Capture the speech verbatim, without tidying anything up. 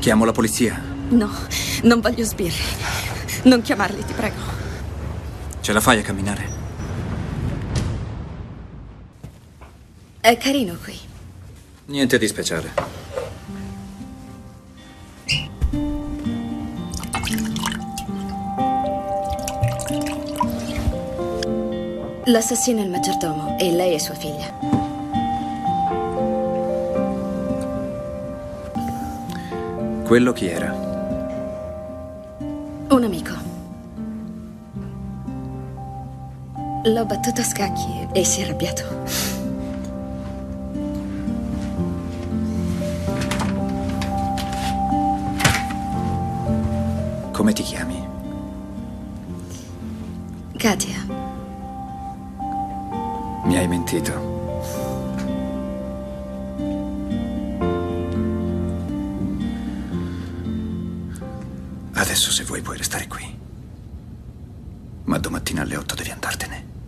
Chiamo la polizia. No, non voglio sbirri. Non chiamarli, ti prego. Ce la fai a camminare? È carino qui. Niente di speciale. L'assassino è il maggiordomo e lei è sua figlia. Quello chi era? Un amico. L'ho battuto a scacchi e si è arrabbiato. Come ti chiami? Katia. Mi hai mentito. Adesso se vuoi puoi restare qui. Ma domattina alle otto devi andartene.